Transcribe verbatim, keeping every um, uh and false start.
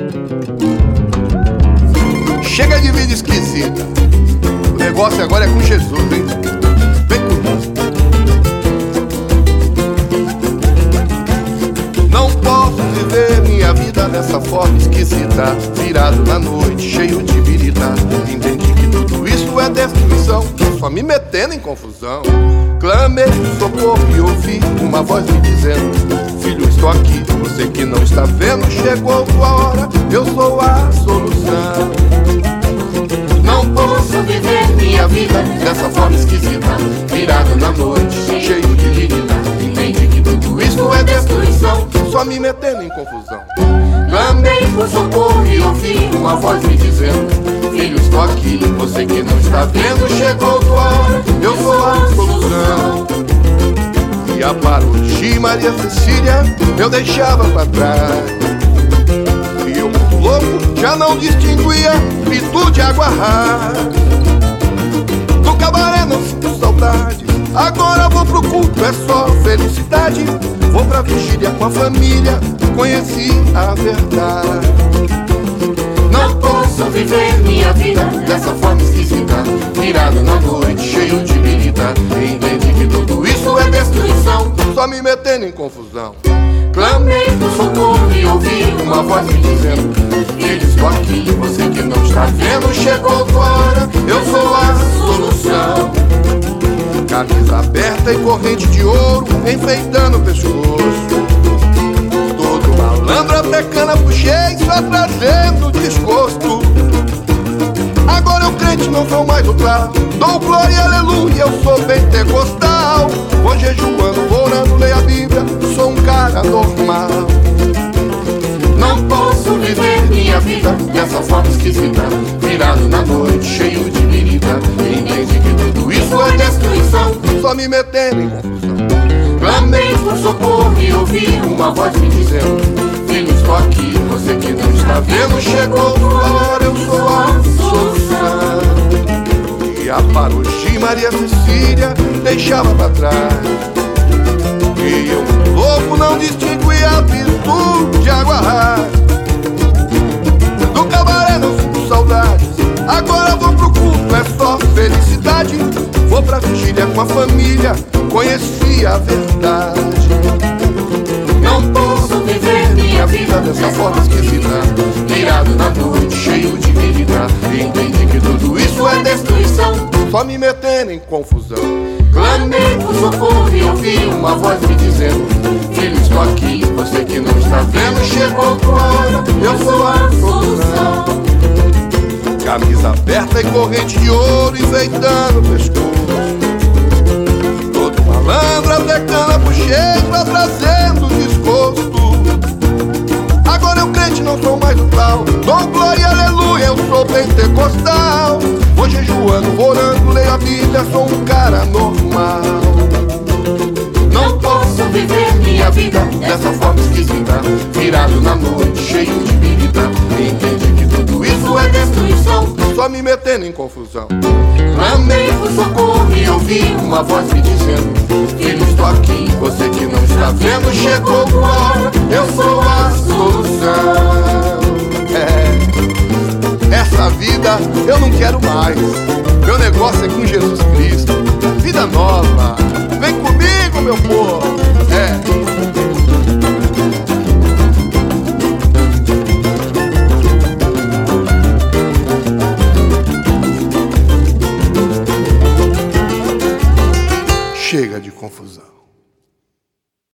Chega de vida esquisita. O negócio agora é com Jesus, hein? Vem comigo. Não posso viver minha vida dessa forma esquisita, virado na noite, cheio de birita. Entendi que tudo isso é destruição, só me metendo em confusão. Clamei por socorro e ouvi uma voz me dizendo: filho, estou aqui, você que não está vendo, chegou tua hora, eu sou a solução. Não posso viver minha vida dessa forma esquisita, virado na noite, cheio de birita. Entendi que tudo isso é destruição, só me metendo em confusão. Clamei por socorro e ouvi uma voz me dizendo: filho, estou aqui, você que não está vendo, chegou tua hora, eu sou a solução. E a Parodi, Maria Cecília, eu deixava pra trás. E eu, muito louco, já não distinguia pitu de água rasa. No cabaré não sinto saudade, agora vou pro culto, é só felicidade. Vou pra vigília com a família, conheci a verdade. Não posso viver minha vida dessa forma esquisita, virado na noite, cheio de birita. Entendi que tudo isso é destruição, só me metendo em confusão. Clamei por socorro e ouvi uma voz me dizendo: filho, estou aqui, você que não está vendo, chegou tua hora, eu sou a solução. Camisa aberta e corrente de ouro enfeitando o pescoço. Todo malandro até cana puxei, só trazendo desgosto. Agora eu crente, não sou mais o tal, dou glória e aleluia, eu sou pentecostal. Vou jejuando, vou orando, leio a Bíblia, sou um cara normal. Não posso viver minha vida dessa forma esquisita, virado na noite, cheio de birita. Entendi que tudo isso é destruição, só me metendo em confusão. Clamei por socorro e ouvi uma voz me dizendo: filho, estou aqui, você que não está vendo, chegou tua hora, eu sou a solução. E a Parodi, Maria Cecília, deixava pra trás. E eu, louco, não distinguia pitu de água rasa. Do cabaré não sinto saudades, agora vou pro culto, é só felicidade. Vou pra vigília com a família, conheci a verdade. Não posso viver minha vida dessa forma esquisita, virado na noite, cheio de birita. Entendi que tudo isso é destruição, só me metendo em confusão. Clamei por socorro e ouvi uma voz me dizendo: filho, estou aqui, você que não está vendo, chegou tua hora, eu sou a solução. Camisa aberta e corrente de ouro enfeitando o pescoço. Todo malandro até cana puxei, tá trazendo desgosto. Agora eu crente, não sou mais o tal, dou glória e aleluia, eu sou pentecostal. Vou jejuando, vou orando, leio a Bíblia, sou um cara normal. Não posso viver minha vida dessa forma esquisita, virado na noite, cheio de birita. Entendi que tudo isso é destruição, só me metendo em confusão. Clamei por socorro e ouvi uma voz me dizendo: filho, estou aqui, você que não está vendo, chegou tua hora, eu sou a solução. É, essa vida eu não quero mais, meu negócio é com Jesus Cristo. Vida nova, vem comigo, meu povo. É. Chega de confusão.